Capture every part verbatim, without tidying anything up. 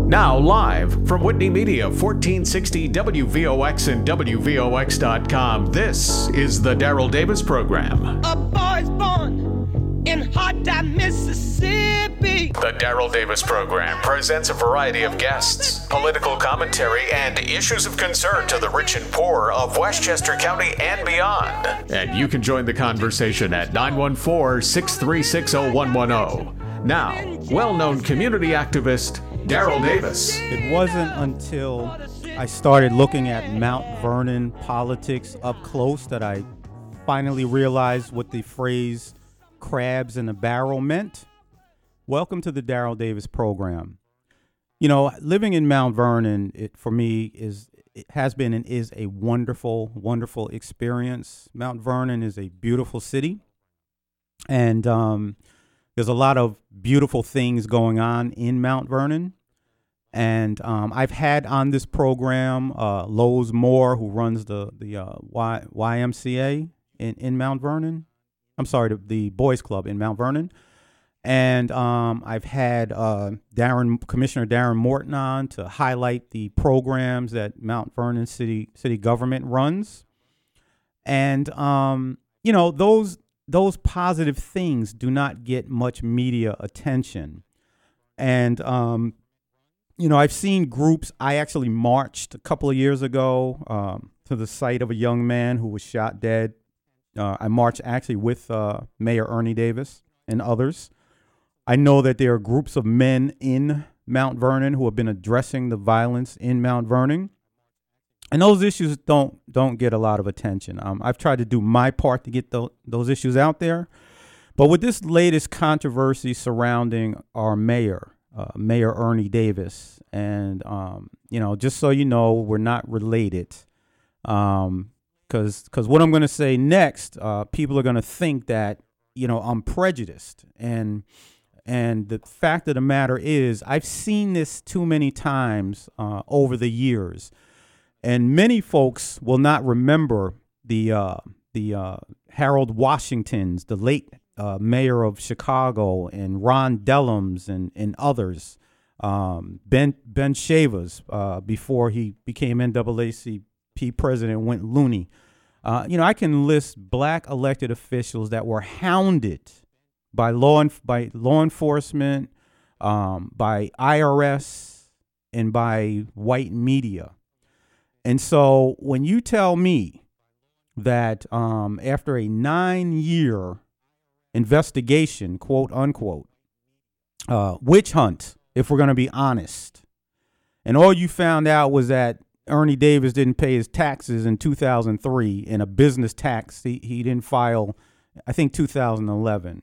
Now live from Whitney Media, fourteen sixty W V O X and W V O X dot com, this is the Daryl Davis Program. A boy's born in hot time, Mississippi. The Daryl Davis Program presents a variety of guests, political commentary, and issues of concern to the rich and poor of Westchester County and beyond. And you can join the conversation at nine one four, six three six, zero one one zero. Now, well-known community activist Daryl Davis. It wasn't until I started looking at Mount Vernon politics up close that I finally realized what the phrase crabs in a barrel meant. Welcome to the Daryl Davis Program. You know, living in Mount Vernon, it, for me, is it has been and is a wonderful, wonderful experience. Mount Vernon is a beautiful city, and um, there's a lot of beautiful things going on in Mount Vernon. And um, I've had on this program uh, Lowe's Moore, who runs the the uh, y- YMCA in, in Mount Vernon. I'm sorry, the, the Boys Club in Mount Vernon. And um, I've had uh, Darren, Commissioner Darren Morton on to highlight the programs that Mount Vernon City City government runs. And um, you know, those those positive things do not get much media attention. And um, you know, I've seen groups. I actually marched a couple of years ago um, to the site of a young man who was shot dead. Uh, I marched actually with uh, Mayor Ernie Davis and others. I know that there are groups of men in Mount Vernon who have been addressing the violence in Mount Vernon, and those issues don't don't get a lot of attention. Um, I've tried to do my part to get th- those issues out there, but with this latest controversy surrounding our mayor, uh, Mayor Ernie Davis, and um, you know, just so you know, we're not related, um, because because what I'm going to say next, uh, people are going to think that you know I'm prejudiced, and. And the fact of the matter is, I've seen this too many times uh, over the years, and many folks will not remember the uh, the uh, Harold Washingtons, the late uh, mayor of Chicago, and Ron Dellums, and and others, um, Ben Ben Shavers, uh, before he became N double A C P president, went loony. Uh, you know, I can list black elected officials that were hounded by law enf- by law enforcement, um, by I R S, and by white media. And so when you tell me that um, after a nine-year investigation, quote unquote, uh, witch hunt, if we're going to be honest, and all you found out was that Ernie Davis didn't pay his taxes in two thousand three, in a business tax he, he didn't file, I think, two thousand eleven.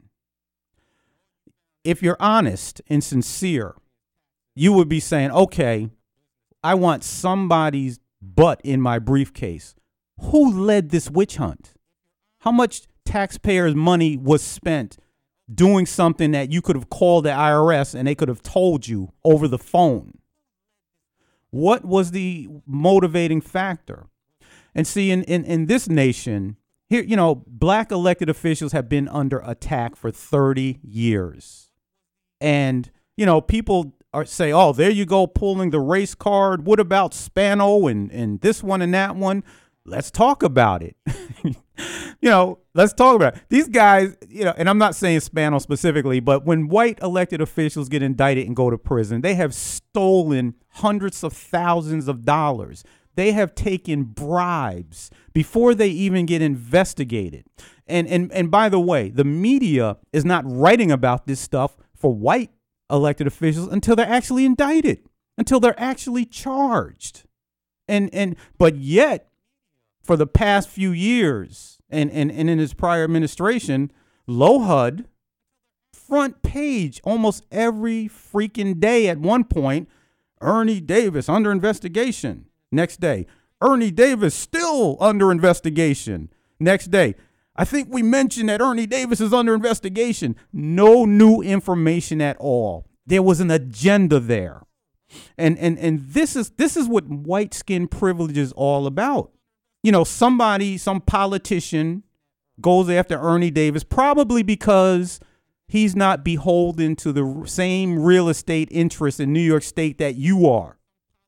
If you're honest and sincere, you would be saying, okay, I want somebody's butt in my briefcase. Who led this witch hunt? How much taxpayers' money was spent doing something that you could have called the I R S and they could have told you over the phone? What was the motivating factor? And see, in, in, in this nation, here, you know, black elected officials have been under attack for thirty years. And, you know, people are say, oh, there you go, pulling the race card. What about Spano and, and this one and that one? Let's talk about it. you know, let's talk about it. These guys, you know, and I'm not saying Spano specifically, but when white elected officials get indicted and go to prison, they have stolen hundreds of thousands of dollars. They have taken bribes before they even get investigated. And, and, and by the way, the media is not writing about this stuff for white elected officials until they're actually indicted, until they're actually charged. And and but yet, for the past few years, and, and, and in his prior administration, LoHUD, front page almost every freaking day at one point, Ernie Davis under investigation. Next day, Ernie Davis still under investigation. Next day, I think we mentioned that Ernie Davis is under investigation. No new information at all. There was an agenda there. And and and this is this is what white skin privilege is all about. You know, somebody, some politician goes after Ernie Davis, probably because He's not beholden to the same real estate interests in New York State that you are.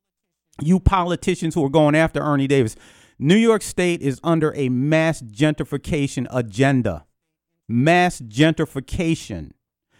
You politicians who are going after Ernie Davis. New York State is under a mass gentrification agenda. Mass gentrification.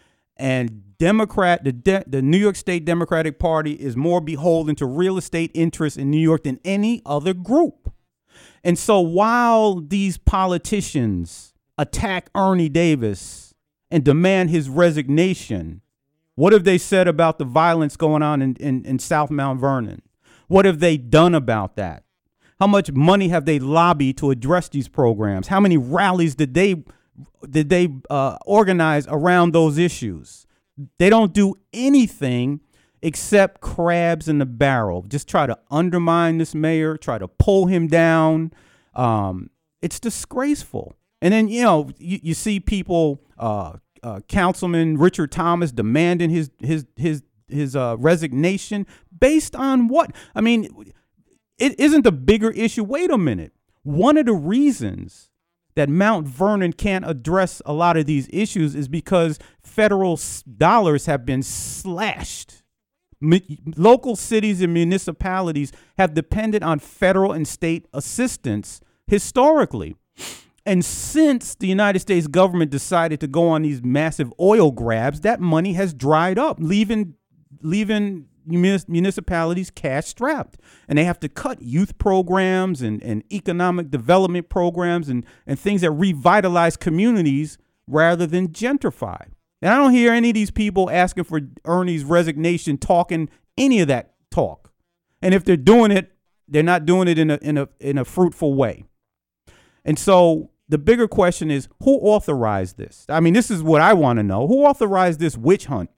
And Democrat, the, De- the New York State Democratic Party is more beholden to real estate interests in New York than any other group. And so while these politicians attack Ernie Davis and demand his resignation, what have they said about the violence going on in, in, in South Mount Vernon? What have they done about that? How much money have they lobbied to address these programs? How many rallies did they did they uh, organize around those issues? They don't do anything except crabs in the barrel. Just try to undermine this mayor, try to pull him down. Um, it's disgraceful. And then, you know, you, you see people, uh, uh, Councilman Richard Thomas demanding his his his his uh, resignation based on what? I mean, it isn't the bigger issue. Wait a minute. One of the reasons that Mount Vernon can't address a lot of these issues is because federal s- dollars have been slashed. M- local cities and municipalities have depended on federal and state assistance historically. And since the United States government decided to go on these massive oil grabs, that money has dried up, leaving leaving municipalities cash strapped, and they have to cut youth programs and, and economic development programs and, and things that revitalize communities rather than gentrify. And I don't hear any of these people asking for Ernie's resignation, talking any of that talk. And if they're doing it, they're not doing it in a in a in a fruitful way. And so the bigger question is, who authorized this? I mean, this is what I want to know. Who authorized this witch hunt?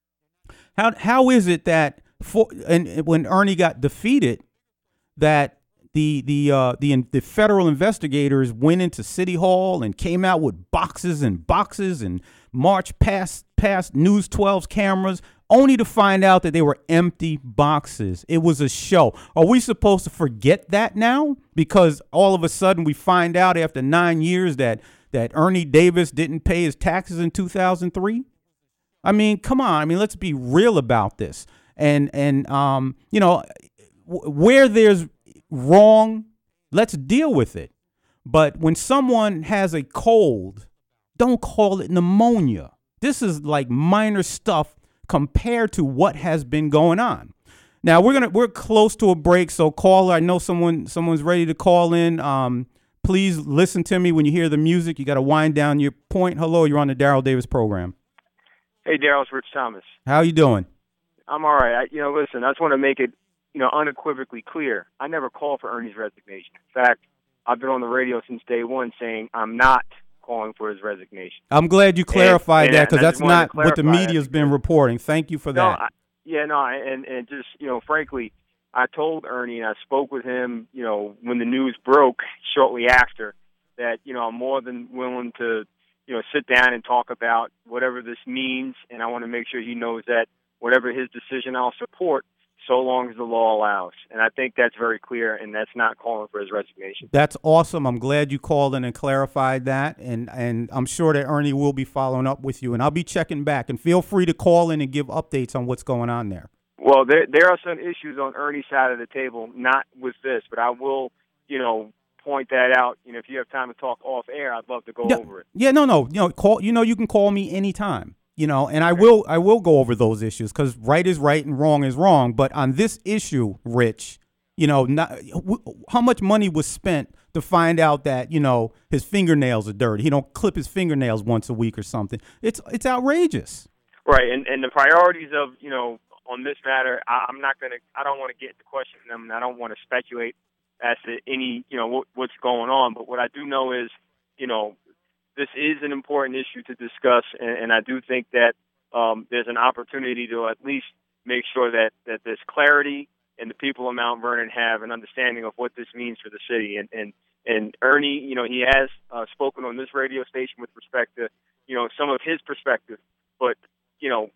How how is it that for and when Ernie got defeated, that the the uh, the the federal investigators went into City Hall and came out with boxes and boxes and marched past past News twelve's cameras, only to find out that they were empty boxes? It was a show. Are we supposed to forget that now? Because all of a sudden we find out after nine years that that Ernie Davis didn't pay his taxes in two thousand three? I mean, come on. I mean, let's be real about this. And, and um, you know, w- where there's wrong, let's deal with it. But when someone has a cold, don't call it pneumonia. This is like minor stuff compared to what has been going on. Now, we're gonna we're close to a break, so caller, I know someone someone's ready to call in. Um, please listen to me when you hear the music. You got to wind down your point. Hello, you're on the Daryl Davis program. Hey, Daryl, it's Rich Thomas. How you doing? I'm all right. I, you know, listen, I just want to make it, you know, unequivocally clear. I never called for Ernie's resignation. In fact, I've been on the radio since day one saying I'm not calling for his resignation. I'm glad you clarified and, that, because that's not what the media's that. been reporting. Thank you for no, that. I, yeah, no, and, and just, you know, frankly, I told Ernie, and I spoke with him, you know, when the news broke shortly after, that, you know, I'm more than willing to, you know, sit down and talk about whatever this means, and I want to make sure he knows that whatever his decision, I'll support, so long as the law allows. And I think that's very clear, and that's not calling for his resignation. That's awesome. I'm glad you called in and clarified that, and, and I'm sure that Ernie will be following up with you, and I'll be checking back. And feel free to call in and give updates on what's going on there. Well, there there are some issues on Ernie's side of the table, not with this, but I will, you know, point that out. You know, if you have time to talk off air, I'd love to go yeah, over it. Yeah, no, no, you know, call. You know, you can call me anytime. You know, and I will, I will go over those issues, because right is right and wrong is wrong. But on this issue, Rich, you know, not, how much money was spent to find out that, you know, his fingernails are dirty? He don't clip his fingernails once a week or something. It's it's outrageous. Right, and and the priorities of, you know, on this matter, I, I'm not gonna, I don't want to get into questioning them, and I don't want to speculate as to any, you know, what, what's going on. But what I do know is, you know, this is an important issue to discuss, and, and I do think that um, there's an opportunity to at least make sure that, that there's clarity and the people of Mount Vernon have an understanding of what this means for the city. And and, and Ernie, you know, he has uh, spoken on this radio station with respect to, you know, some of his perspective. But, you know,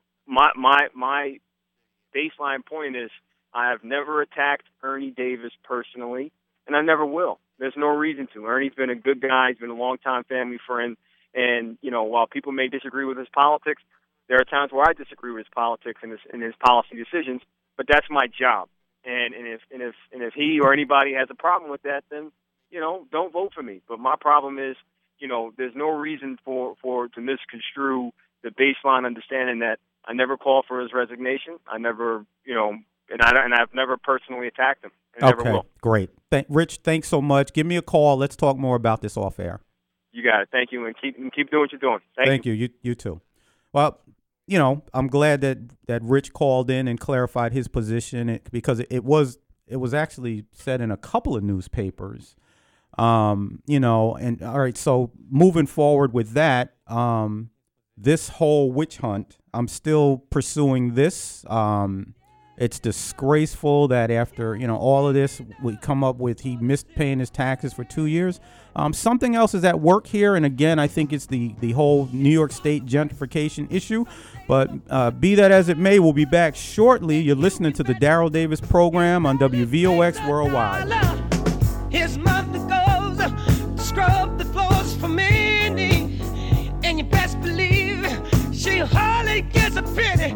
my my my baseline point is I have never attacked Ernie Davis personally, and I never will. There's no reason to. Ernie's been a good guy. He's been a longtime family friend. And, you know, while people may disagree with his politics, there are times where I disagree with his politics and his, and his policy decisions, but that's my job. And, and if and if and if he or anybody has a problem with that, then, you know, don't vote for me. But my problem is, you know, there's no reason for, for to misconstrue the baseline understanding that I never called for his resignation. I never, you know, and I and I've never personally attacked him. And okay, never will. Great. Th- Rich, thanks so much. Give me a call. Let's talk more about this off air. You got it. Thank you, and keep and keep doing what you're doing. Thank, Thank you. you. You you too. Well, you know, I'm glad that that Rich called in and clarified his position it, because it, it was it was actually said in a couple of newspapers. Um, you know, and all right. So moving forward with that, um, this whole witch hunt, I'm still pursuing this. Um, it's disgraceful that after, you know, all of this, we come up with he missed paying his taxes for two years. Um, something else is at work here. And again, I think it's the, the whole New York State gentrification issue. But uh, be that as it may, we'll be back shortly. You're listening to the Daryl Davis program on W V O X Worldwide. His mother goes to scrub the floors for me, and you best believe she hardly gets a penny.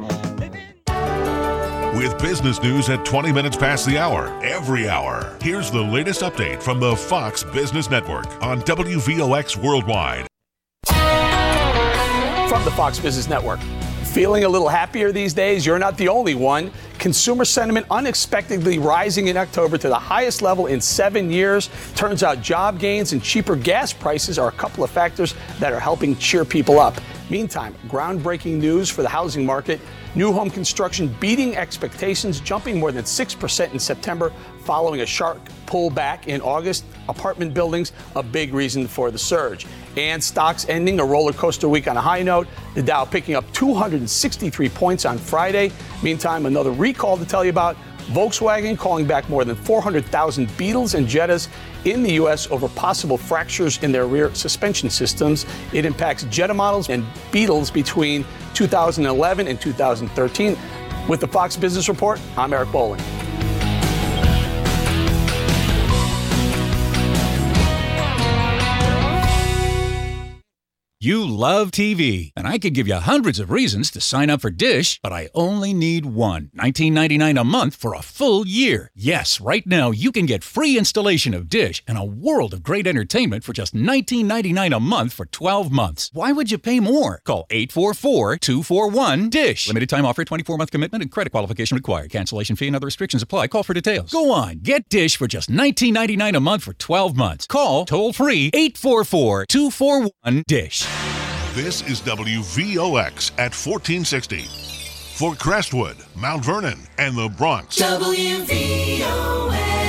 With business news at twenty minutes past the hour, every hour. Here's the latest update from the Fox Business Network on W V O X Worldwide. From the Fox Business Network. Feeling a little happier these days? You're not the only one. Consumer sentiment unexpectedly rising in October to the highest level in seven years. Turns out job gains and cheaper gas prices are a couple of factors that are helping cheer people up. Meantime, groundbreaking news for the housing market. New home construction beating expectations, jumping more than six percent in September following a sharp pullback in August. Apartment buildings, a big reason for the surge. And stocks ending a roller coaster week on a high note. The Dow picking up two hundred sixty-three points on Friday. Meantime, another recall to tell you about. Volkswagen calling back more than four hundred thousand Beetles and Jettas in the U S over possible fractures in their rear suspension systems. It impacts Jetta models and Beetles between two thousand eleven and two thousand thirteen. With the Fox Business Report, I'm Eric Bolling. You love T V, and I could give you hundreds of reasons to sign up for Dish, but I only need one. nineteen ninety-nine dollars a month for a full year. Yes, right now you can get free installation of Dish and a world of great entertainment for just nineteen ninety-nine dollars a month for twelve months. Why would you pay more? Call eight four four, two four one, DISH. Limited time offer, twenty-four month commitment, and credit qualification required. Cancellation fee and other restrictions apply. Call for details. Go on, get Dish for just nineteen ninety-nine dollars a month for twelve months. Call toll free eight four four, two four one, DISH. This is W V O X at fourteen sixty. For Crestwood, Mount Vernon, and the Bronx. W V O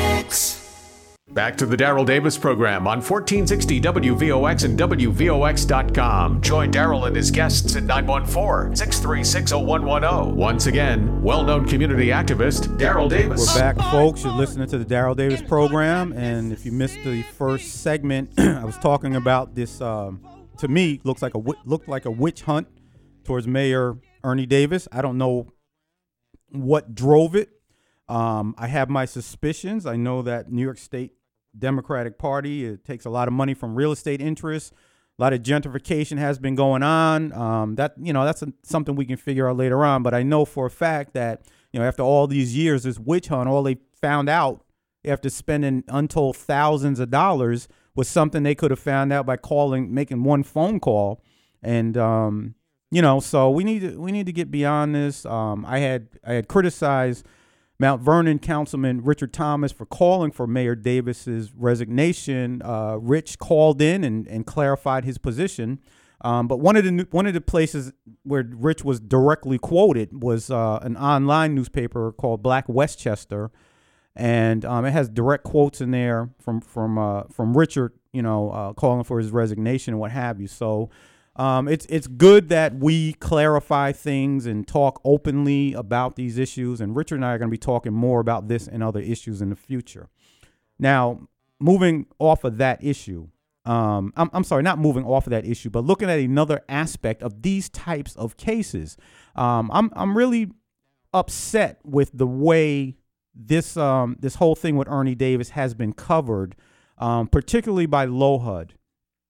X. Back to the Daryl Davis program on fourteen sixty W V O X and W V O X dot com. Join Daryl and his guests at nine one four, six three six, zero one one zero. Once again, well-known community activist Daryl Davis. We're back, folks. You're listening to the Daryl Davis program. And if you missed the first segment, I was talking about this... Um, to me, looks like a looked like a witch hunt towards Mayor Ernie Davis. I don't know what drove it. Um, I have my suspicions. I know that New York State Democratic Party, it takes a lot of money from real estate interests. A lot of gentrification has been going on. Um, that you know, that's a, something we can figure out later on. But I know for a fact that, you know, after all these years, this witch hunt, all they found out after spending untold thousands of dollars was something they could have found out by calling, making one phone call. And, um, you know, so we need to, we need to get beyond this. Um, I had, I had criticized Mount Vernon Councilman Richard Thomas for calling for Mayor Davis's resignation. Uh, Rich called in and, and clarified his position. Um, but one of the, one of the places where Rich was directly quoted was uh, an online newspaper called Black Westchester. And um, it has direct quotes in there from from uh, from Richard, you know, uh, calling for his resignation and what have you. So um, it's it's good that we clarify things and talk openly about these issues. And Richard and I are going to be talking more about this and other issues in the future. Now, moving off of that issue, um, I'm, I'm sorry, not moving off of that issue, but looking at another aspect of these types of cases, um, I'm I'm really upset with the way This um this whole thing with Ernie Davis has been covered, um, particularly by LOHUD.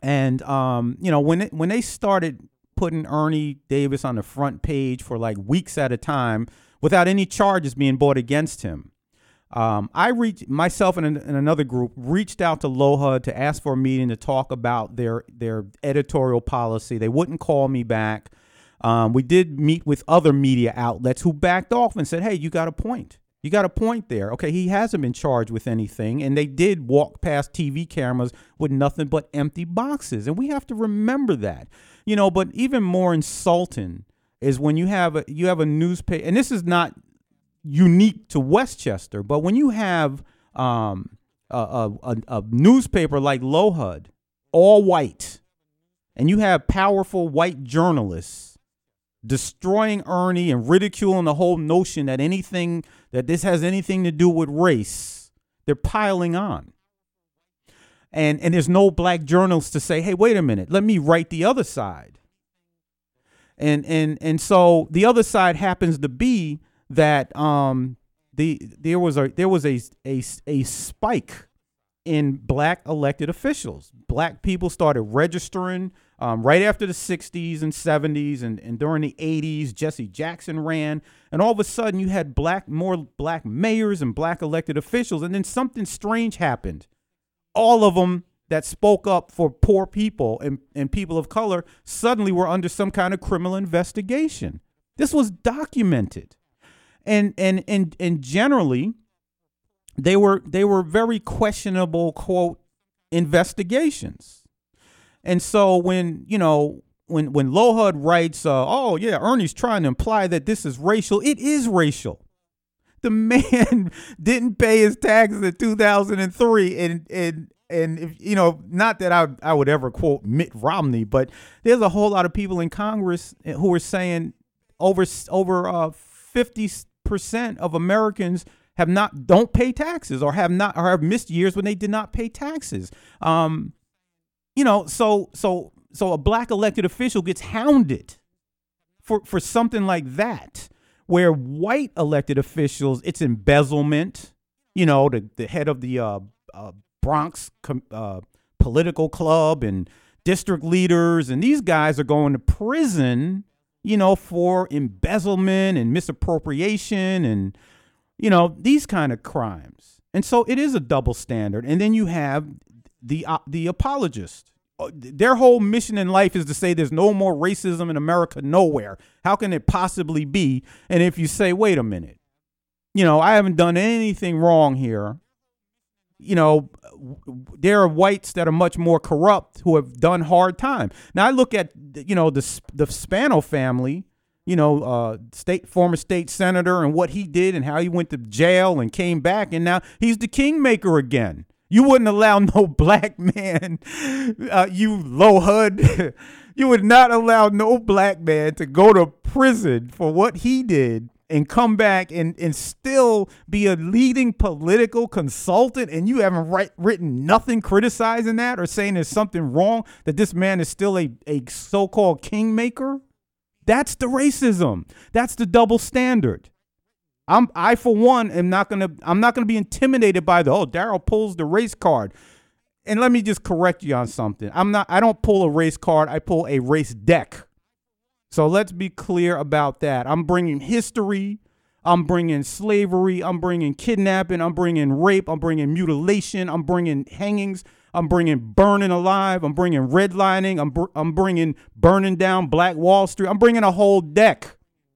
And, um, you know, when it, when they started putting Ernie Davis on the front page for like weeks at a time without any charges being brought against him, um, I reached myself and, and another group reached out to LOHUD to ask for a meeting to talk about their their editorial policy. They wouldn't call me back. Um, we did meet with other media outlets who backed off and said, hey, you got a point. You got a point there. Okay, he hasn't been charged with anything. And they did walk past T V cameras with nothing but empty boxes. And we have to remember that. You know, but even more insulting is when you have a, you have a newspaper, and this is not unique to Westchester, but when you have um, a, a, a newspaper like LOHUD, all white, and you have powerful white journalists destroying Ernie and ridiculing the whole notion that anything that this has anything to do with race, they're piling on. And and there's no black journalists to say, hey, wait a minute, let me write the other side. And and and so the other side happens to be that um the there was a there was a a, a spike in black elected officials. Black people started registering um, right after the sixties and seventies and, and during the eighties. Jesse Jackson ran, and all of a sudden you had black more black mayors and black elected officials, and then something strange happened. All of them that spoke up for poor people and, and people of color suddenly were under some kind of criminal investigation. This was documented. And and and and generally they were they were very questionable, quote, investigations. And so when, you know, when when LOHUD writes, uh, oh, yeah, Ernie's trying to imply that this is racial, it is racial. The man didn't pay his taxes in two thousand three. And, and, and if, you know, not that I, I would ever quote Mitt Romney, but there's a whole lot of people in Congress who are saying over over uh, fifty percent of Americans have not don't pay taxes or have not or have missed years when they did not pay taxes. Um, you know, so so so a black elected official gets hounded for for something like that. Where white elected officials, it's embezzlement, you know, the, the head of the uh, uh, Bronx com- uh, political club and district leaders, and these guys are going to prison, you know, for embezzlement and misappropriation and, you know, these kind of crimes. And so it is a double standard. And then you have the uh, the apologist. Their whole mission in life is to say there's no more racism in America nowhere. How can it possibly be? And if you say, wait a minute, you know, I haven't done anything wrong here. You know, there are whites that are much more corrupt who have done hard time. Now, I look at, you know, the the Spano family, you know, uh, state former state senator and what he did and how he went to jail and came back. And now he's the kingmaker again. You wouldn't allow no black man, uh, you LOHUD, you would not allow no black man to go to prison for what he did and come back and, and still be a leading political consultant, and you haven't write, written nothing criticizing that or saying there's something wrong, that this man is still a, a so-called kingmaker. That's the racism. That's the double standard. I'm I for one am not gonna I'm not gonna be intimidated by the oh Daryl pulls the race card. And let me just correct you on something. I'm not I don't pull a race card, I pull a race deck. So let's be clear about that. I'm bringing history, I'm bringing slavery, I'm bringing kidnapping, I'm bringing rape, I'm bringing mutilation, I'm bringing hangings, I'm bringing burning alive, I'm bringing redlining, I'm br- I'm bringing burning down Black Wall Street. I'm bringing a whole deck.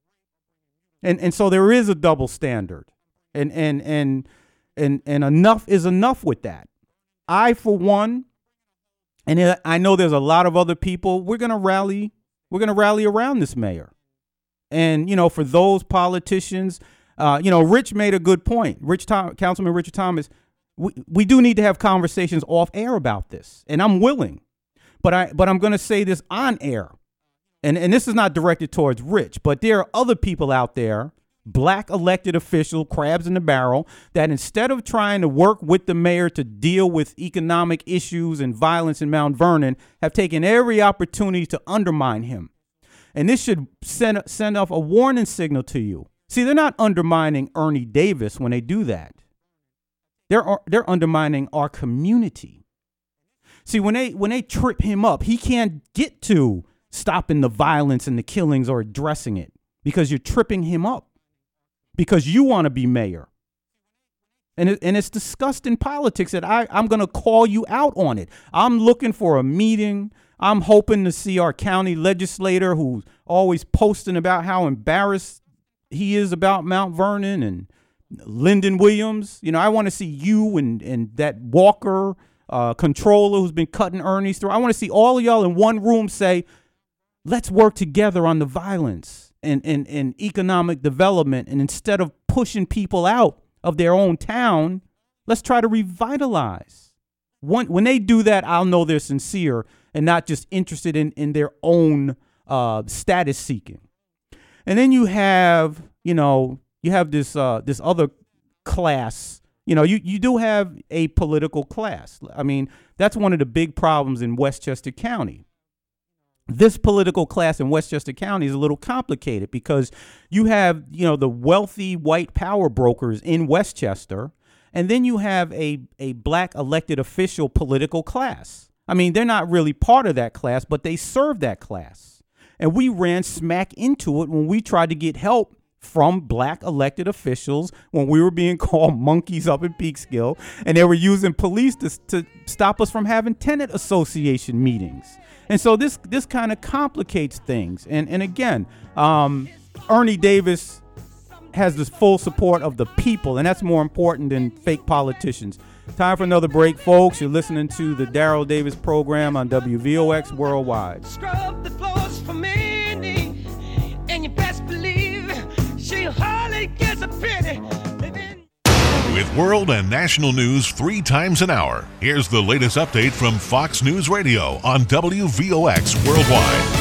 And and so there is a double standard, and and and and and enough is enough with that. I, for one, and I know there's a lot of other people, we're gonna rally. We're gonna rally around this mayor, and you know, for those politicians, uh, you know, Rich made a good point. Rich Tom, Councilman Richard Thomas, we we do need to have conversations off air about this, and I'm willing, but I but I'm gonna say this on air. And and this is not directed towards Rich, but there are other people out there, black elected official, crabs in the barrel, that instead of trying to work with the mayor to deal with economic issues and violence in Mount Vernon, have taken every opportunity to undermine him. And this should send, send off a warning signal to you. See, they're not undermining Ernie Davis when they do that. They're, they're undermining our community. See, when they when they trip him up, he can't get to stopping the violence and the killings or addressing it because you're tripping him up because you want to be mayor. And it, and it's discussed in politics that I, I'm going to call you out on it. I'm looking for a meeting. I'm hoping to see our county legislator who's always posting about how embarrassed he is about Mount Vernon and Lyndon Williams. You know, I want to see you and, and that Walker uh, controller who's been cutting Ernie's through. I want to see all of y'all in one room say, let's work together on the violence and, and, and economic development. And instead of pushing people out of their own town, let's try to revitalize. One, when they do that, I'll know they're sincere and not just interested in, in their own uh, status seeking. And then you have, you know, you have this uh, this other class. You know, you, you do have a political class. I mean, that's one of the big problems in Westchester County. This political class in Westchester County is a little complicated because you have, you know, the wealthy white power brokers in Westchester, and then you have a, a black elected official political class. I mean, they're not really part of that class, but they serve that class. And we ran smack into it when we tried to get help from black elected officials when we were being called monkeys up in Peekskill, and they were using police to, to stop us from having tenant association meetings. And so this this kind of complicates things. And and again, um, Ernie Davis has the full support of the people, and that's more important than fake politicians. Time for another break, folks. You're listening to the Daryl Davis program on W V O X Worldwide. Scrub the floors for me, and you best believe she hardly gets a pity. With world and national news three times an hour, here's the latest update from Fox News Radio on W V O X Worldwide.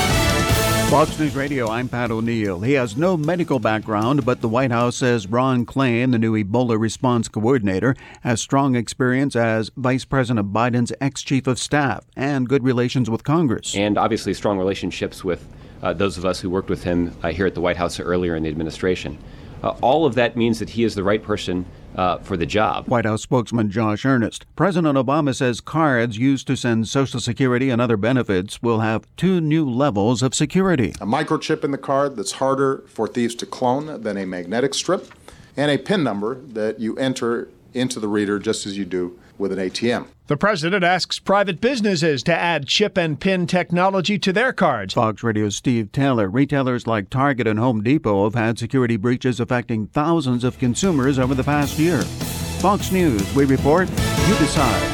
Fox News Radio, I'm Pat O'Neill. He has no medical background, but the White House says Ron Klain, the new Ebola response coordinator, has strong experience as Vice President Biden's ex-chief of staff and good relations with Congress. And obviously strong relationships with uh, those of us who worked with him uh, here at the White House earlier in the administration. Uh, all of that means that he is the right person uh, for the job. White House spokesman Josh Earnest. President Obama says cards used to send Social Security and other benefits will have two new levels of security. A microchip in the card that's harder for thieves to clone than a magnetic strip, and a PIN number that you enter into the reader just as you do with an A T M. The president asks private businesses to add chip and PIN technology to their cards. Fox Radio's Steve Taylor. Retailers like Target and Home Depot have had security breaches affecting thousands of consumers over the past year. Fox News, we report, you decide.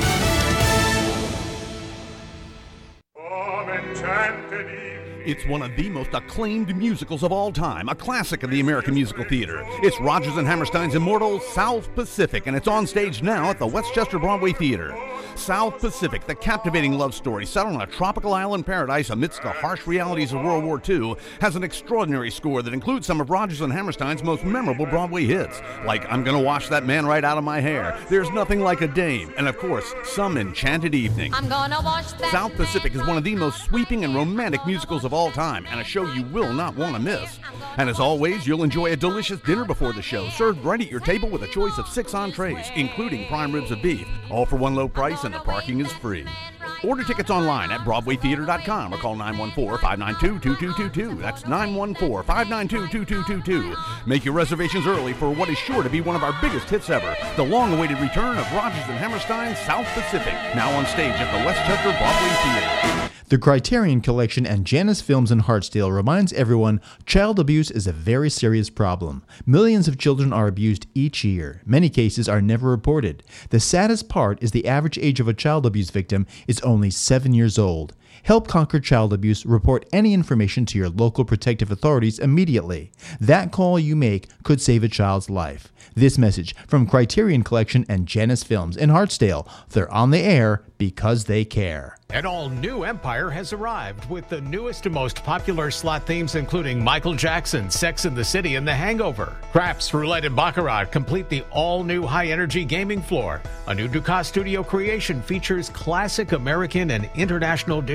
It's one of the most acclaimed musicals of all time, a classic of the American musical theater. It's Rodgers and Hammerstein's immortal South Pacific, and it's on stage now at the Westchester Broadway Theater. South Pacific, the captivating love story set on a tropical island paradise amidst the harsh realities of World War Two, has an extraordinary score that includes some of Rodgers and Hammerstein's most memorable Broadway hits, like I'm Gonna Wash That Man Right Out of My Hair, There's Nothing Like a Dame, and of course, Some Enchanted Evening. I'm gonna wash that South Pacific is one of the most sweeping and romantic musicals of all time, and a show you will not want to miss. And as always, you'll enjoy a delicious dinner before the show, served right at your table with a choice of six entrees, including prime ribs of beef, all for one low price, and the parking is free. Order tickets online at Broadway Theater dot com or call nine one four, five nine two, two two two two. That's nine one four, five nine two, two two two two. Make your reservations early for what is sure to be one of our biggest hits ever, the long-awaited return of Rodgers and Hammerstein's South Pacific, now on stage at the Westchester Broadway Theater. The Criterion Collection and Janus Films in Hartsdale reminds everyone child abuse is a very serious problem. Millions of children are abused each year. Many cases are never reported. The saddest part is the average age of a child abuse victim is only seven years old. Help conquer child abuse. Report any information to your local protective authorities immediately. That call you make could save a child's life. This message from Criterion Collection and Janus Films in Hartsdale. They're on the air because they care. An all-new Empire has arrived with the newest and most popular slot themes, including Michael Jackson, Sex and the City, and The Hangover. Craps, Roulette, and Baccarat complete the all-new high-energy gaming floor. A new Dukas Studio creation features classic American and international dishes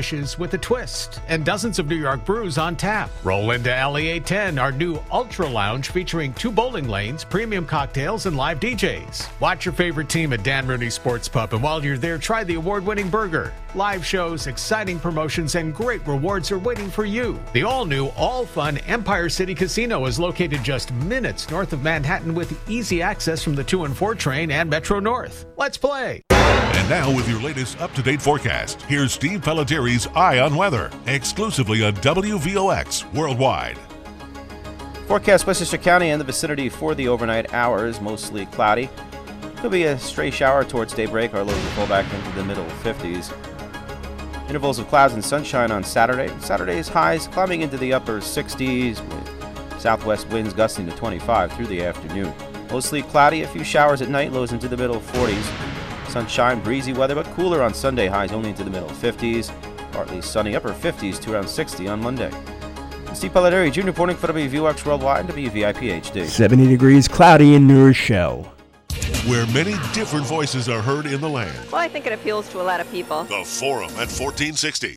dishes with a twist, and dozens of New York brews on tap. Roll into Alley eight ten, our new Ultra Lounge featuring two bowling lanes, premium cocktails, and live D Js. Watch your favorite team at Dan Rooney Sports Pub, and while you're there, try the award-winning burger. Live shows, exciting promotions, and great rewards are waiting for you. The all-new, all-fun Empire City Casino is located just minutes north of Manhattan with easy access from the two and four train and Metro North. Let's play! And now with your latest up-to-date forecast, here's Steve Pellettieri's Eye on Weather, exclusively on W V O X Worldwide. Forecast: Westchester County and the vicinity for the overnight hours, mostly cloudy. Could be a stray shower towards daybreak. Our lows will fall back into the middle fifties. Intervals of clouds and sunshine on Saturday. Saturday's highs climbing into the upper sixties with southwest winds gusting to twenty-five through the afternoon. Mostly cloudy, a few showers at night, lows into the middle forties. Sunshine, breezy weather, but cooler on Sunday, highs only into the middle fifties. Partly sunny, upper fifties to around sixty on Monday. Steve Pellettieri, Junior reporting for W V O X Worldwide and W V I P H D. seventy degrees, cloudy in New Rochelle. Where many different voices are heard in the land. Well, I think it appeals to a lot of people. The Forum at fourteen sixty.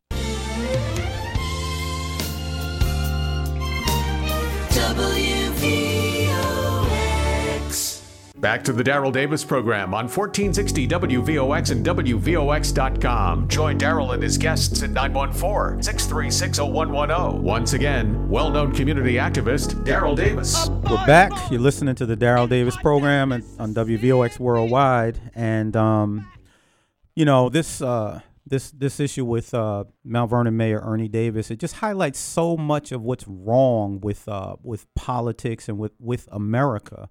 W V O X. Back to the Daryl Davis program on fourteen sixty W V O X and W V O X dot com. Join Daryl and his guests at nine one four, six three six, zero one one zero. Once again, well-known community activist Daryl Davis. We're back. You're listening to the Daryl Davis program on W V O X Worldwide. And, um, you know, this uh, this this issue with uh, Mount Vernon Mayor Ernie Davis, it just highlights so much of what's wrong with uh, with politics and with, with America.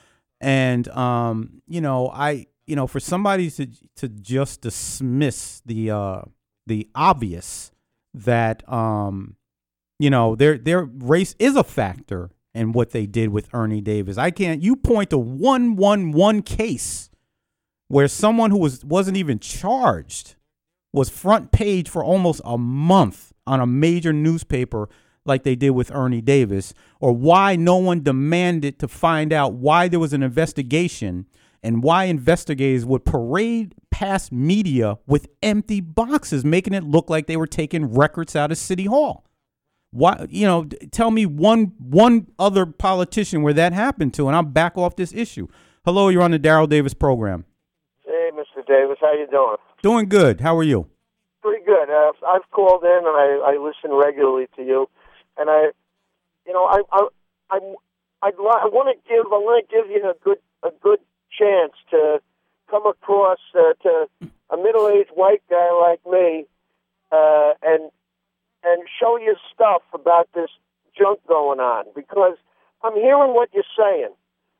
And, um, you know, I, you know, for somebody to to just dismiss the uh, the obvious that, um, you know, their their race is a factor in what they did with Ernie Davis. I can't. You point to one one one case where someone who was wasn't even charged was front page for almost a month on a major newspaper like they did with Ernie Davis, or why no one demanded to find out why there was an investigation and why investigators would parade past media with empty boxes, making it look like they were taking records out of City Hall. Why, you know, tell me one one other politician where that happened to, and I'll back off this issue. Hello, you're on the Daryl Davis program. Hey, Mister Davis, how you doing? Doing good. How are you? Pretty good. Uh, I've called in and I, I listen regularly to you. And I, you know, I, I, I, I'd li- I want to give, I want to give you a good, a good chance to come across uh, to a middle-aged white guy like me, uh, and and show you stuff about this junk going on, because I'm hearing what you're saying,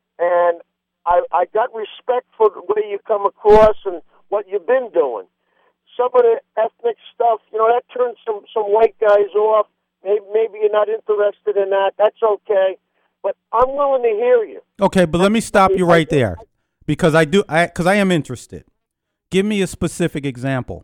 and I, I got respect for the way you come across and what you've been doing. Some of the ethnic stuff, you know, that turns some some white guys off. Maybe, maybe you're not interested in that. That's okay. But I'm willing to hear you. Okay, but let me stop you right there, because I do, I because I am interested. Give me a specific example.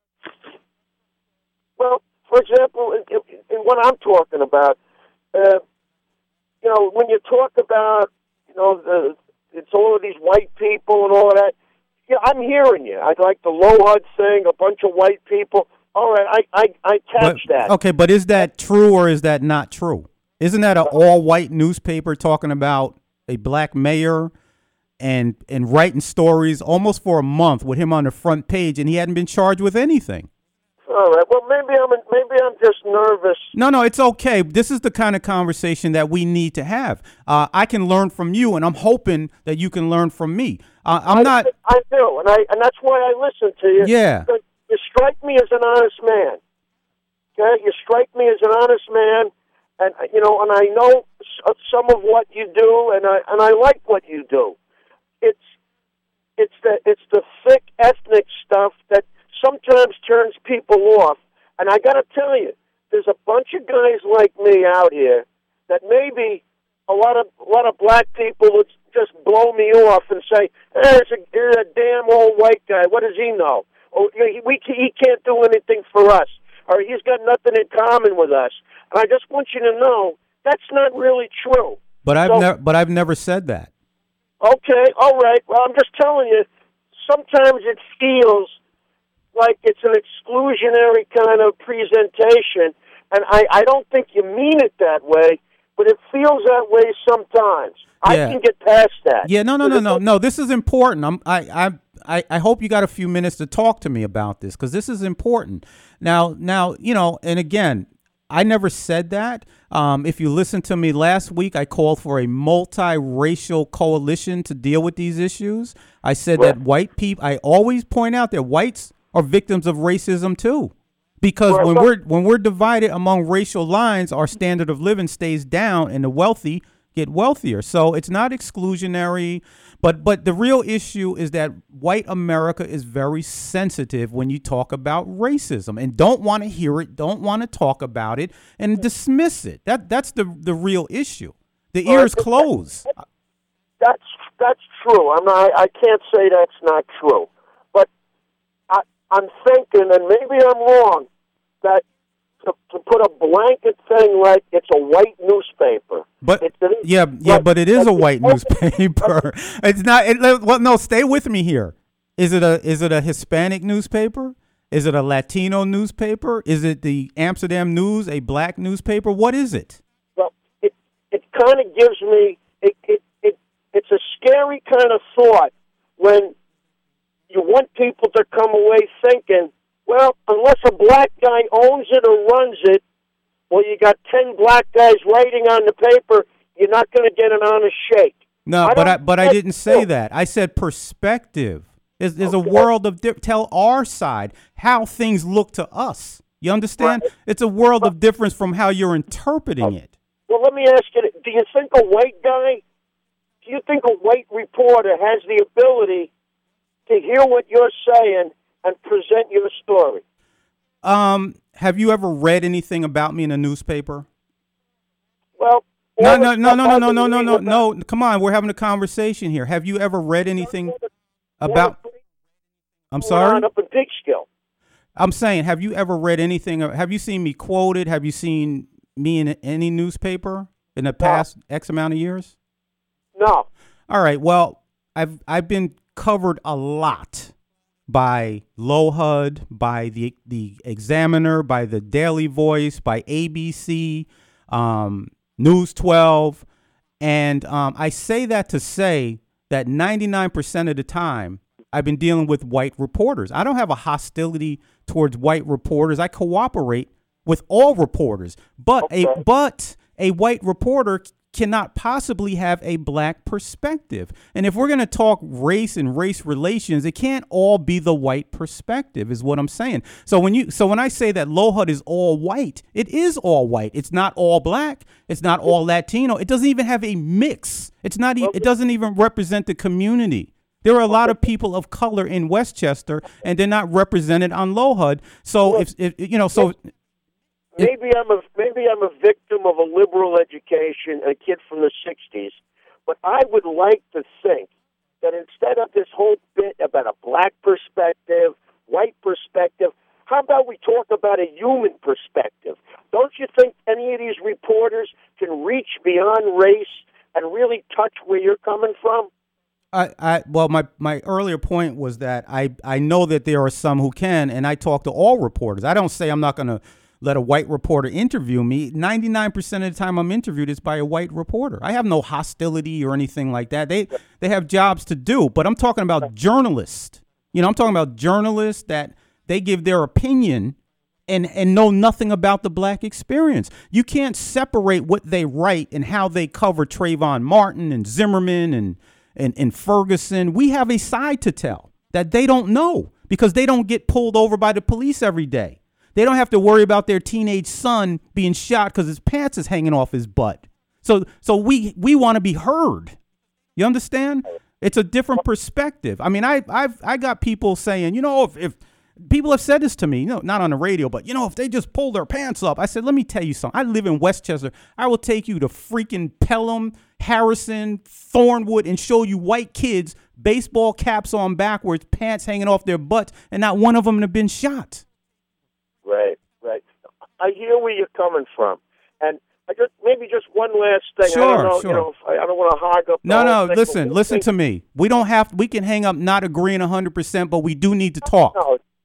Well, for example, in, in what I'm talking about, uh, you know, when you talk about, you know, the, it's all of these white people and all of that. Yeah, I'm hearing you. I like the low H U D thing, a bunch of white people. All right, I, I, I catch But, that. okay, but is that true or is that not true? Isn't that an all-white newspaper talking about a black mayor and and writing stories almost for a month with him on the front page, and he hadn't been charged with anything? All right. Well, maybe I'm maybe I'm just nervous. No, no, it's okay. This is the kind of conversation that we need to have. Uh, I can learn from you, and I'm hoping that you can learn from me. Uh, I'm I, not. I do, and I and that's why I listen to you. Yeah. But you strike me as an honest man. Okay, you strike me as an honest man, and you know, and I know some of what you do, and I and I like what you do. It's it's the it's the thick ethnic stuff that sometimes turns people off. And I got to tell you, there's a bunch of guys like me out here that maybe a lot of a lot of black people would just blow me off and say, hey, there's a, there's a damn old white guy. What does he know? Oh, he, we, he can't do anything for us. Or he's got nothing in common with us. And I just want you to know that's not really true. But I've So- never. But I've never said that. Okay, all right. Well, I'm just telling you, sometimes it feels like it's an exclusionary kind of presentation, and I, I don't think you mean it that way, but it feels that way sometimes. I Yeah. can get past that. Yeah, no, no, no, no, no. This is important. I'm, I, I, I, I hope you got a few minutes to talk to me about this because this is important. Now, now, you know, and again, I never said that. Um, if you listened to me last week, I called for a multiracial coalition to deal with these issues. I said that white people. I always point out that whites are victims of racism too, because Right. when we're when we're divided among racial lines, our standard of living stays down, and the wealthy get wealthier. So it's not exclusionary, but but the real issue is that white America is very sensitive when you talk about racism and don't want to hear it, don't want to talk about it, and dismiss it. That that's the the real issue. The ears close. That's that's true. I'm not. I can't say that's not true, but I, I'm thinking, and maybe I'm wrong, that to, to put a blanket thing like it's a white newspaper. But it's an, yeah, yeah, but it is a white newspaper. It's not. It, well, no, stay with me here. Is it a is it a Hispanic newspaper? Is it a Latino newspaper? Is it the Amsterdam News, a black newspaper? What is it? Well, it it kind of gives me it, it it it's a scary kind of thought when you want people to come away thinking, well, unless a black guy owns it or runs it, well, you got ten black guys writing on the paper, you're not going to get an honest shake. No, I but I don't but I think didn't say so. that. I said perspective. There's, there's a world of di- tell our side how things look to us. You understand? It's a world of difference from how you're interpreting it. Well, let me ask you, do you think a white guy, do you think a white reporter has the ability to hear what you're saying and present your story? Um, have you ever read anything about me in a newspaper? Well, No, all no, the no, stuff no, no, I've no, been no, no, reading no, about- no. Come on, we're having a conversation here. Have you ever read anything about? I'm going sorry. on up in Peekskill. I'm saying, have you ever read anything? Have you seen me quoted? Have you seen me in any newspaper in the past X amount of years? No. All right. Well, I've I've been covered a lot by Low H U D, by the the Examiner, by the Daily Voice, by A B C, um, News twelve, and um, I say that to say that ninety-nine percent of the time I've been dealing with white reporters. I don't have a hostility towards white reporters. I cooperate with all reporters, but a but a white reporter cannot possibly have a black perspective. And if we're going to talk race and race relations, it can't all be the white perspective is what I'm saying. So when you so when I say that Low H U D is all white, it is all white. It's not all black. It's not all Latino. It doesn't even have a mix. It's not e- it doesn't even represent the community. There are a lot of people of color in Westchester, and they're not represented on Low H U D. So if, if you know, so Maybe I'm a maybe I'm a victim of a liberal education, a kid from the sixties, but I would like to think that instead of this whole bit about a black perspective, white perspective, how about we talk about a human perspective? Don't you think any of these reporters can reach beyond race and really touch where you're coming from? I, I well, my, my earlier point was that I, I know that there are some who can, and I talk to all reporters. I don't say I'm not going to let a white reporter interview me. ninety-nine percent of the time I'm interviewed is by a white reporter. I have no hostility or anything like that. They they have jobs to do, but I'm talking about journalists. You know, I'm talking about journalists that they give their opinion and and know nothing about the black experience. You can't separate what they write and how they cover Trayvon Martin and Zimmerman and and, and Ferguson. We have a side to tell that they don't know because they don't get pulled over by the police every day. They don't have to worry about their teenage son being shot because his pants is hanging off his butt. So so we we want to be heard. You understand? It's a different perspective. I mean, I I've I got people saying, you know, if, if people have said this to me, you know, not on the radio, but you know, if they just pull their pants up, I said, let me tell you something. I live in Westchester. I will take you to freaking Pelham, Harrison, Thornwood, and show you white kids, baseball caps on backwards, pants hanging off their butts, and not one of them have been shot. Right, right. I hear where you're coming from, and I just maybe just one last thing. Sure, I don't know, sure. You know, I don't want to hog up. the No, whole no, thing, listen, but listen to me. We don't have, we can hang up not agreeing one hundred percent, but we do need to talk. No,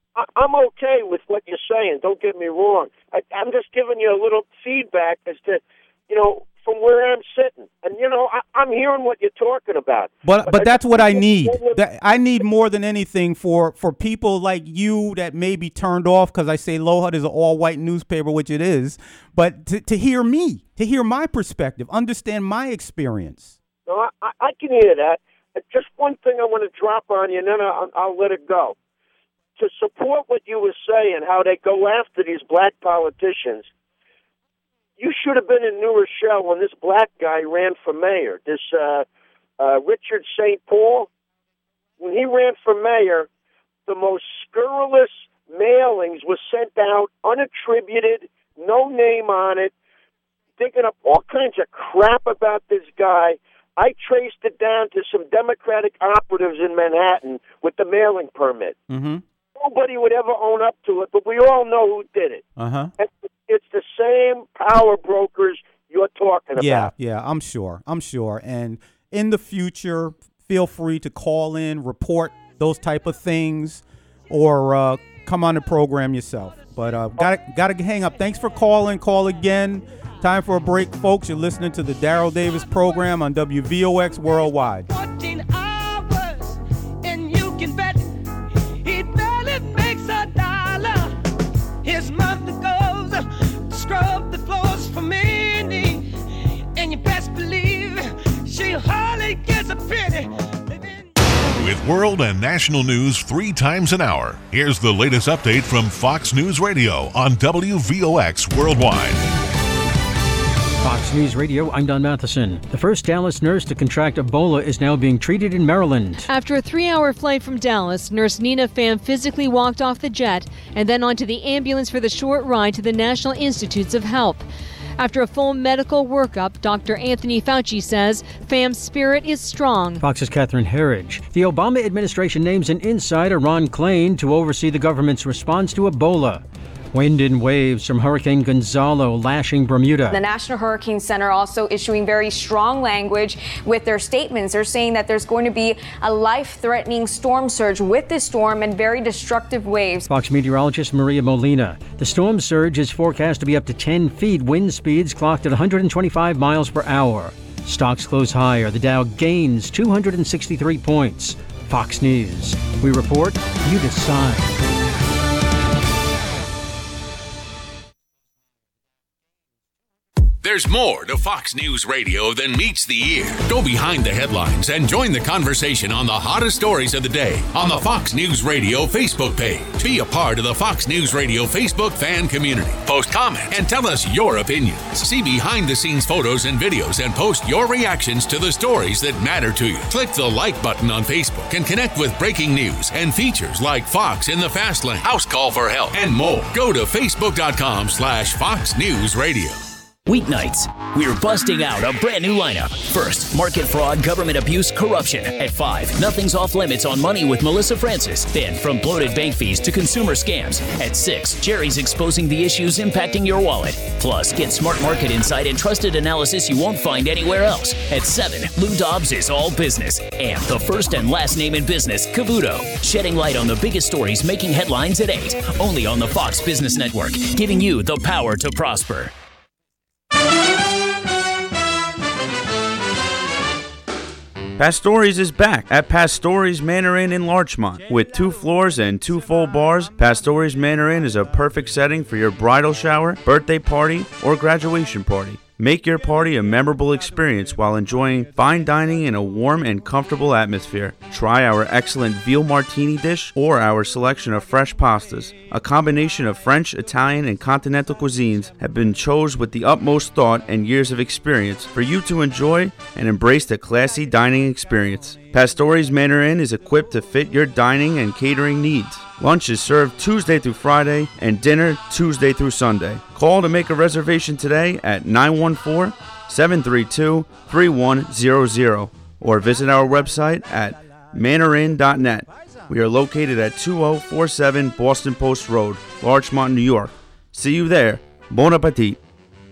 I, I'm okay with what you're saying. Don't get me wrong. I, I'm just giving you a little feedback as to, you know, from where I'm sitting. And, you know, I, I'm hearing what you're talking about. But but, but that's what I need. With, that, I need more than anything for, for people like you that may be turned off because I say Lohud is an all-white newspaper, which it is, but to, to hear me, to hear my perspective, understand my experience. No, I, I can hear that. Just one thing I want to drop on you, and then I'll, I'll let it go. To support what you were saying, how they go after these black politicians, you should have been in New Rochelle when this black guy ran for mayor, this uh, uh, Richard Saint Paul. When he ran for mayor, the most scurrilous mailings were sent out, unattributed, no name on it, digging up all kinds of crap about this guy. I traced it down to some Democratic operatives in Manhattan with the mailing permit. Mm-hmm. Nobody would ever own up to it, but we all know who did it. Uh-huh. And it's the same power brokers you're talking about. Yeah, yeah, I'm sure. I'm sure. And in the future, feel free to call in, report those type of things, or uh, come on the program yourself. But uh, gotta gotta hang up. Thanks for calling. Call again. Time for a break, folks. You're listening to the Daryl Davis program on W V O X Worldwide. fourteen hours, and you can bet he barely makes a dollar. His mother goes to scrub the floors for me, and you best believe she hardly gets a penny. With world and national news three times an hour, here's the latest update from Fox News Radio on W V O X Worldwide. Fox News Radio, I'm Don Matheson. The first Dallas nurse to contract Ebola is now being treated in Maryland. After a three-hour flight from Dallas, nurse Nina Pham physically walked off the jet and then onto the ambulance for the short ride to the National Institutes of Health. After a full medical workup, Doctor Anthony Fauci says Pham's spirit is strong. Fox's Catherine Herridge. The Obama administration names an insider, Ron Klain, to oversee the government's response to Ebola. Wind and waves from Hurricane Gonzalo lashing Bermuda. The National Hurricane Center also issuing very strong language with their statements. They're saying that there's going to be a life-threatening storm surge with this storm and very destructive waves. Fox meteorologist Maria Molina. The storm surge is forecast to be up to ten feet. Wind speeds clocked at one hundred twenty-five miles per hour. Stocks close higher. The Dow gains two hundred sixty-three points. Fox News. We report, you decide. There's more to Fox News Radio than meets the ear. Go behind the headlines and join the conversation on the hottest stories of the day on the Fox News Radio Facebook page. Be a part of the Fox News Radio Facebook fan community. Post comments and tell us your opinions. See behind-the-scenes photos and videos and post your reactions to the stories that matter to you. Click the like button on Facebook and connect with breaking news and features like Fox in the Fast Lane, House Call for Help, and more. Go to facebook.com slash Fox News Radio. Weeknights, we're busting out a brand new lineup. First, market fraud, government abuse, corruption. At five, nothing's off limits on money with Melissa Francis. Then, from bloated bank fees to consumer scams. At six, Jerry's exposing the issues impacting your wallet. Plus, get smart market insight and trusted analysis you won't find anywhere else. At seven, Lou Dobbs is all business. And the first and last name in business, Cavuto, shedding light on the biggest stories making headlines at eight. Only on the Fox Business Network, giving you the power to prosper. Pastories is back at Pastories Manor Inn in Larchmont. With two floors and two full bars, Pastories Manor Inn is a perfect setting for your bridal shower, birthday party, or graduation party. Make your party a memorable experience while enjoying fine dining in a warm and comfortable atmosphere. Try our excellent veal martini dish or our selection of fresh pastas. A combination of French, Italian, and continental cuisines have been chosen with the utmost thought and years of experience for you to enjoy and embrace the classy dining experience. Pastories Manor Inn is equipped to fit your dining and catering needs. Lunch is served Tuesday through Friday and dinner Tuesday through Sunday. Call to make a reservation today at nine one four, seven three two, three one zero zero or visit our website at manor inn dot net. We are located at two oh four seven Boston Post Road, Larchmont, New York. See you there. Bon appetit.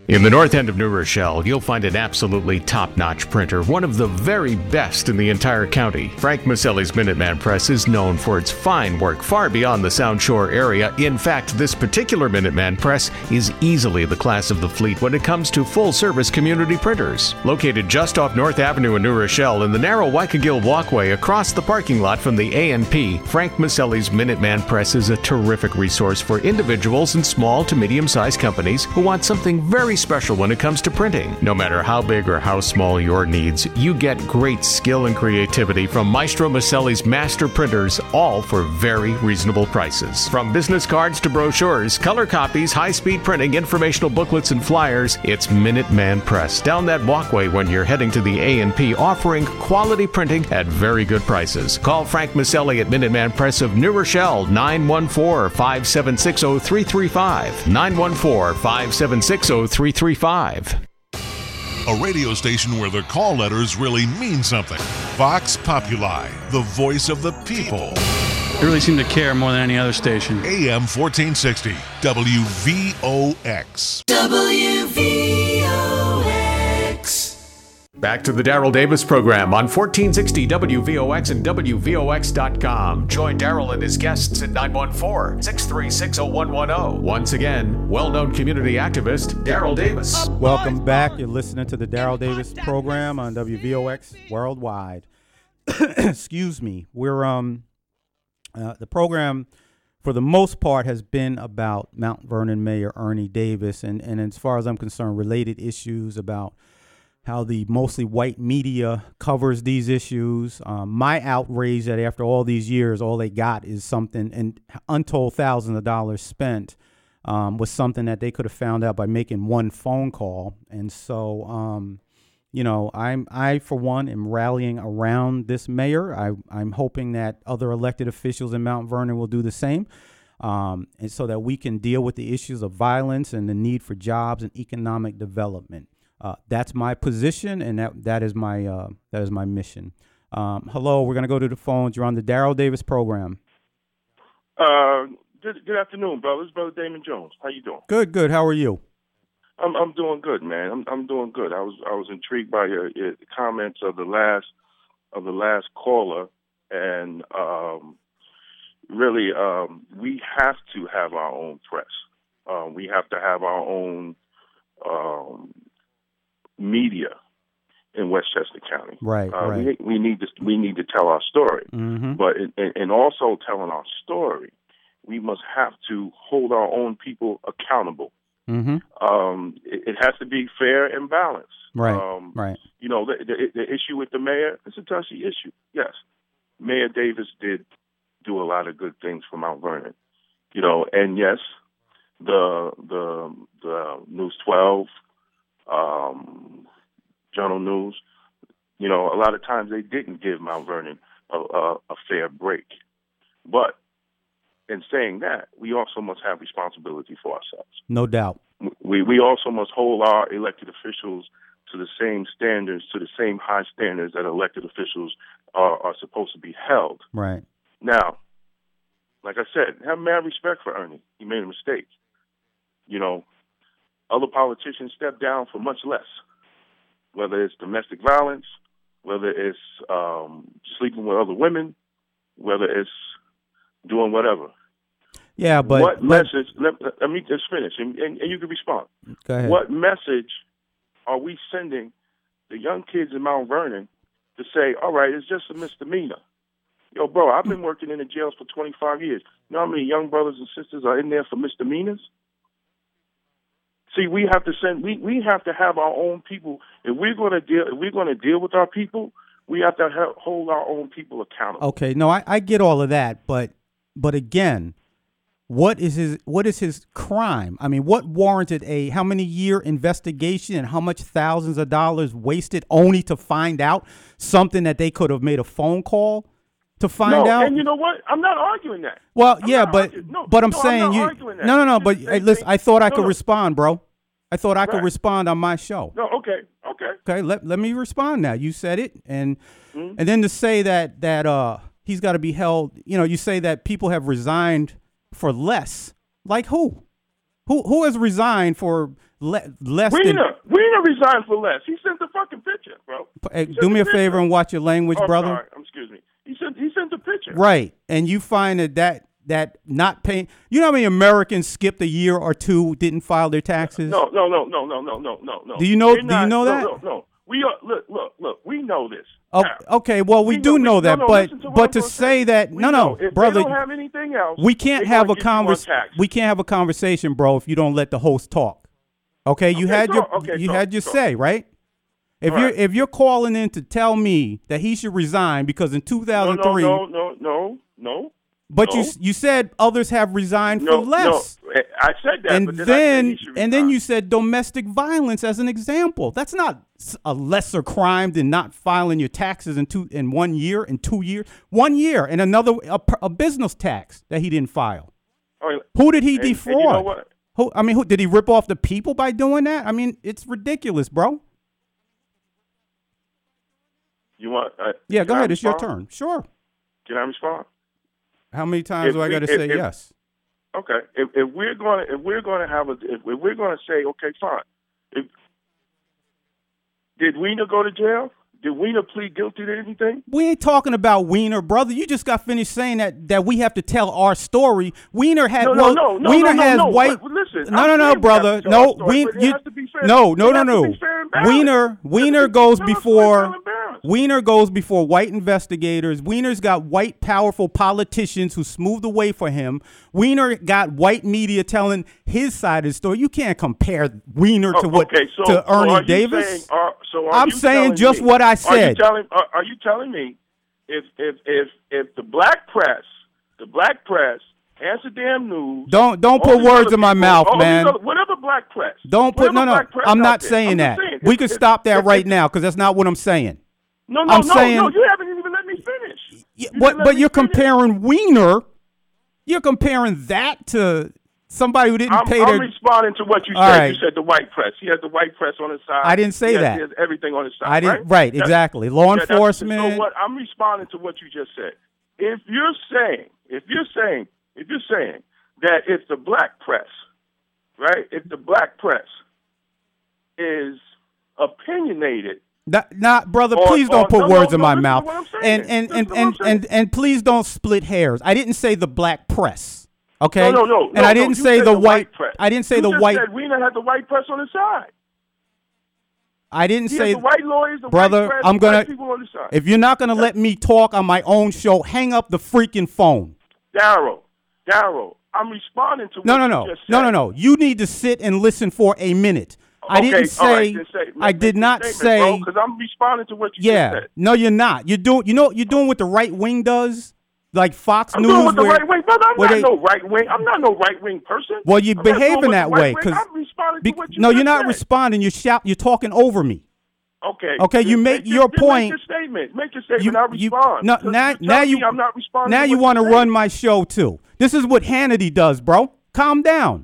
In the north end of New Rochelle, you'll find an absolutely top-notch printer, one of the very best in the entire county. Frank Maselli's Minuteman Press is known for its fine work far beyond the Sound Shore area. In fact, this particular Minuteman Press is easily the class of the fleet when it comes to full-service community printers. Located just off North Avenue in New Rochelle in the narrow Waikagill walkway across the parking lot from the A and P, Frank Maselli's Minuteman Press is a terrific resource for individuals and small to medium-sized companies who want something very special when it comes to printing. No matter how big or how small your needs, you get great skill and creativity from Maestro Maselli's master printers, all for very reasonable prices. From business cards to brochures, color copies, high-speed printing, informational booklets, and flyers, it's Minuteman Press down that walkway when you're heading to the A and P, offering quality printing at very good prices. Call Frank Maselli at Minuteman Press of New Rochelle, nine one four, five seven six, zero three three five, nine one four, five seven six, zero three three five. A radio station where the call letters really mean something. Vox Populi, the voice of the people. They really seem to care more than any other station. A M fourteen sixty, W V O X. W V O X. Back to the Daryl Davis program on fourteen sixty W V O X and W V O X dot com. Join Daryl and his guests at nine one four, six three six, zero one one zero. Once again, well-known community activist Daryl Davis. Welcome back. You're listening to the Daryl Davis program on W V O X Worldwide. Excuse me. We're um uh, the program for the most part has been about Mount Vernon Mayor Ernie Davis, and and as far as I'm concerned, related issues about how the mostly white media covers these issues. Um, my outrage that after all these years, all they got is something, and untold thousands of dollars spent um, was something that they could have found out by making one phone call. And so, um, you know, I'm I for one am rallying around this mayor. I, I'm hoping that other elected officials in Mount Vernon will do the same, um, and so that we can deal with the issues of violence and the need for jobs and economic development. Uh, that's my position, and that that is my uh, that is my mission. Um, hello, we're gonna go to the phones. You're on the Daryl Davis program. Uh, good, good afternoon, brothers. Brother Damon Jones, how you doing? Good, good. How are you? I'm I'm doing good, man. I'm I'm doing good. I was I was intrigued by your, your comments of the last of the last caller, and um, really, um, we have to have our own press. Uh, we have to have our own. Um, media in Westchester County. Right, uh, right. We, we need to we need to tell our story, mm-hmm. but in, in also telling our story, we must have to hold our own people accountable. Mm-hmm. Um, it, it has to be fair and balanced. Right, um, right. You know, the, the, the issue with the mayor, it's a touchy issue. Yes, Mayor Davis did do a lot of good things for Mount Vernon. You know, and yes, the the the News twelve. Um, Journal News, you know, a lot of times they didn't give Mount Vernon a, a, a fair break. But in saying that, we also must have responsibility for ourselves. No doubt. We we also must hold our elected officials to the same standards, to the same high standards that elected officials are, are supposed to be held. Right. Now, like I said, have mad respect for Ernie. He made a mistake. You know, other politicians step down for much less, whether it's domestic violence, whether it's um, sleeping with other women, whether it's doing whatever. Yeah, but what but, message? Let, let me just finish, and, and, and you can respond. Go ahead. What message are we sending the young kids in Mount Vernon to say, "All right, it's just a misdemeanor"? Yo, bro, I've been working in the jails for twenty-five years. You know how many young brothers and sisters are in there for misdemeanors? See, we have to send. We, we have to have our own people. If we're going to deal, if we're going to deal with our people, we have to have, hold our own people accountable. Okay, no, I, I get all of that, but but again, what is his what is his crime? I mean, what warranted a how many year investigation and how much thousands of dollars wasted only to find out something that they could have made a phone call to find no, out? And you know what? I'm not arguing that. Well, I'm yeah, but no, but I'm no, saying I'm not you. arguing that. No, no, no. But hey, listen, I thought I no, could no. respond, bro. I thought I could Right. respond on my show. No, okay, okay. Okay, let let me respond now. You said it, and Mhm. and then to say that that uh he's got to be held. You know, you say that people have resigned for less. Like who? Who who has resigned for le- less Weiner, than. Weiner resigned for less. He sent the fucking picture, bro. Hey, He do sent me the a favor picture. and watch your language, Oh, brother. Sorry. Um, excuse me. He sent he sent the picture. Right, and you find that that that not paying. You know how many Americans skipped a year or two, didn't file their taxes? No, no, no, no, no, no, no, no, no. Do you know- We're do you not- know no, that? No, no, We are. Look, look, look. We know this. Oh, Now, okay, well, we, we do know- know we- that, no, no, but listen to what but I'm to gonna say that We no, know. no, If brother, they don't have anything else, we can't they're have a gonna get you on conversation. tax. We can't have a conversation, bro, if you don't let the host talk. Okay, you Okay, had talk. your Okay, you talk, had your talk. say, right? If All you're right. if you're calling in to tell me that he should resign because in two No, thousand no, three, no, no, no, no. but no. you you said others have resigned No, for less. no. I said that, and but then, then, I said he should and then resign. you said domestic violence as an example. That's not s- a lesser crime than not filing your taxes in two in one year, in two years, one year, and another a, per- a business tax that he didn't file. All right. Who did he And- and defraud? you know what? Who? I mean, who did he rip off the people by doing that? I mean, it's ridiculous, bro. You want? Uh, Yeah, can go I ahead. It's your respond? turn. Sure. Can I respond? How many times If do I we- got to if- say if- yes? Okay. If, if we're going to if we're going to have a if, if we're going to say okay, fine. If, did Weiner go to jail? Did Weiner plead guilty to anything? We ain't talking about Weiner, brother. You just got finished saying that that we have to tell our story. Weiner had No, no, well, no, no, Weiner no, no, has no. white. But listen, no, I no, no, agree we brother. have to tell No, our story, Wein, but it you, has to be fair- no, it no, no, has to no. be fair and balanced. Weiner, Weiner be- goes no, it's before. fair and balanced. Weiner goes before white investigators. Weiner's got white, powerful politicians who smoothed the way for him. Weiner got white media telling his side of the story. You can't compare Weiner to Oh, what okay, so, to so Ernie are you Davis. Saying, are, so are I'm you saying telling just me- what I Are you said. telling? Are, are you telling me if if if if the black press, the black press, Amsterdam News, Don't don't all put these words other in my people, mouth, all these man. other- whatever black press. Don't put no whatever no. black press I'm out not there, saying I'm that. just saying, we if- could if- stop that if- right if- now because that's not what I'm saying. No, no, I'm no, saying, no. You haven't even let me finish. Yeah, You didn't but let but me you're finish. comparing Weiner. You're comparing that to somebody who didn't I'm, pay I'm their. responding to what you All said. right. You said the white press. He has the white press on his side. I didn't say He has- that. He has everything on his side. I didn't- Right, right, That's- exactly. Law yeah, that's- enforcement. So what I'm responding to what you just said. If you're saying, if you're saying, if you're saying that if the black press, right, if the black press is opinionated. Not, not brother, Or- please don't or- put no, words no, in no, my listen to mouth. what I'm saying. And and Listen and to what and, I'm saying. and and please don't split hairs. I didn't say the black press. Okay? No, no, no. And no, I no, didn't you say said the white press. I didn't say You the just white said Weiner had the white press on his side. I didn't He say has the white lawyers, the brother, white press, I'm the gonna white people on his side. if you're not gonna let me talk on my own show, hang up the freaking phone. Darryl, Darryl, I'm responding to No, what no, you no. just said. No, no, no. You need to sit and listen for a minute. I Okay, didn't all say, right, then say- I make did your not statement, say bro, because I'm responding to what you yeah. just said. No, you're not. You're doing you know what you're doing what the right wing does? Like Fox I'm News doing with the where, right wing, brother. I'm where not they- no right wing. I'm not no right wing person. Well, you're I'm not doing behaving with that the right way wing. because I'm responding to what you no, just you're not said. responding. You're shout. You're talking over me. Okay. Okay, you Then make your- your then point. Make your statement. Make your statement. You- I'll you- respond. no, Because now- you're now telling you- me I'm not responding. Now to you what want to you're saying. run my show too. This is what Hannity does, bro. Calm down.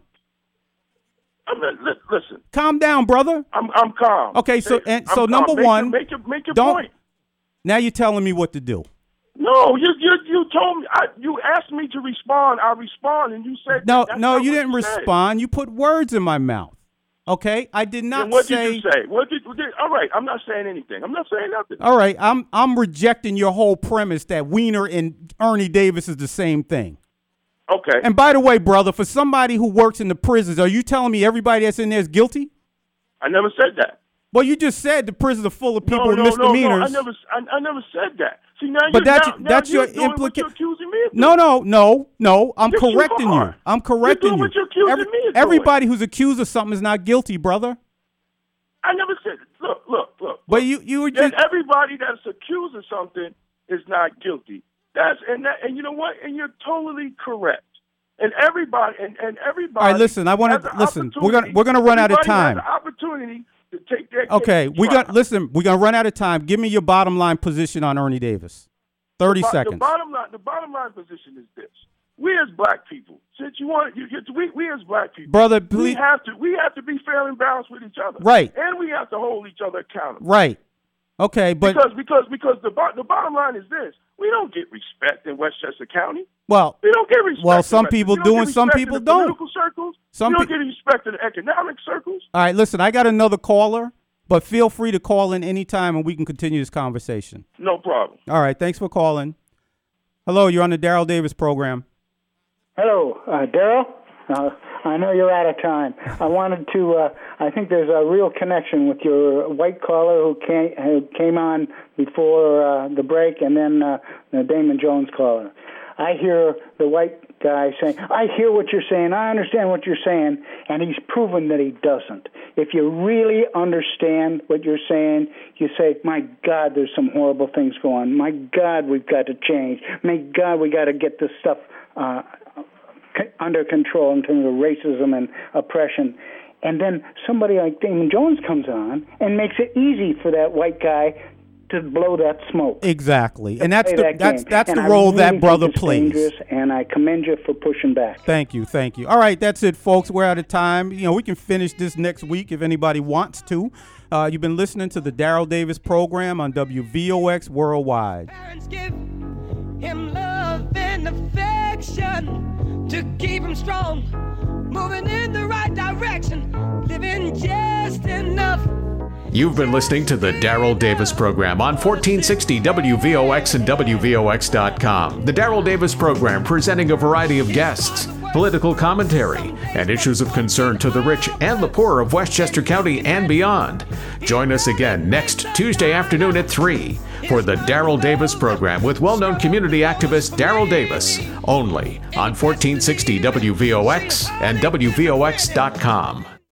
I'm not, li- listen, Calm down, brother. I'm I'm calm. Okay, so Hey, and I'm so calm. number Make your- one, make your make your don't. point. Now you're telling me what to do. No, you you you told me. I, you asked me to respond. I respond, and you said No, that's no, not you what didn't you said. respond. You put words in my mouth. Okay, I did not Then what say. did you say? What did, what did? All right, I'm not saying anything. I'm not saying nothing. All right, I'm I'm rejecting your whole premise that Weiner and Ernie Davis is the same thing. Okay. And by the way, brother, for somebody who works in the prisons, are you telling me everybody that's in there is guilty? I never said that. Well, you just said the prisons are full of people no, with no, misdemeanors. No, no, I never, I, I never said that. See, now But you, that's now, now that's you're your doing what implication. you're accusing me of No, doing. no, no, no. I'm Yes, you correcting you. are. I'm correcting doing you. what you're accusing Every- me of doing. everybody who's accused of something is not guilty, brother. I never said. Look, look, look. But you you were Then just everybody that's accused of something is not guilty. That's and that, and you know what? And you're totally correct. And everybody and, and everybody. All right, listen, I wanna- has an listen, we're gonna- opportunity- we're gonna run out of everybody has time. an opportunity to take their okay. case We to got trial. listen. We're gonna run out of time. Give me your bottom line position on Ernie Davis. Thirty the, bo- seconds. The bottom line, the bottom line position is this: we as black people, since you want, you, you, we, we as black people, Brother, we please- have to, we have to be fair and balanced with each other, Right. And we have to hold each other accountable, Right. Okay, but because because because the bo- the bottom line is this: We don't get respect in Westchester County. Well, we don't get respect. Well, some in, people do and some people in the don't. Political circles. Some we don't pe- get respect in the economic circles. All right, listen, I got another caller, but feel free to call in anytime and we can continue this conversation. No problem. All right, thanks for calling. Hello, you're on the Daryl Davis program. Hello, uh, Daryl. Uh, I know you're out of time. I wanted to, uh, I think there's a real connection with your white caller who came, who came on before uh, the break, and then uh, the Damon Jones caller. I hear the white guy saying, I hear what you're saying, I understand what you're saying, and he's proven that he doesn't. If you really understand what you're saying, you say, my God, there's some horrible things going on. My God, we've got to change. My God, we got to get this stuff uh under control in terms of racism and oppression. And then somebody like Damon Jones comes on and makes it easy for that white guy to blow that smoke. Exactly. And that's the that that's game. that's and the I role really that think brother it's plays. dangerous, and I commend you for pushing back. Thank you, thank you. All right, that's it, folks. We're out of time. You know, we can finish this next week if anybody wants to. Uh, you've been listening to the Daryl Davis program on W V O X Worldwide. Parents give him love and affection to keep him strong, moving in the right direction, living just enough. You've been listening to the Daryl Davis program on fourteen sixty W V O X and W V O X dot com. The Daryl Davis program presenting a variety of guests, political commentary, and issues of concern to the rich and the poor of Westchester County and beyond. Join us again next Tuesday afternoon at three for the Daryl Davis program with well-known community activist Daryl Davis, only on fourteen sixty W V O X and W V O X dot com.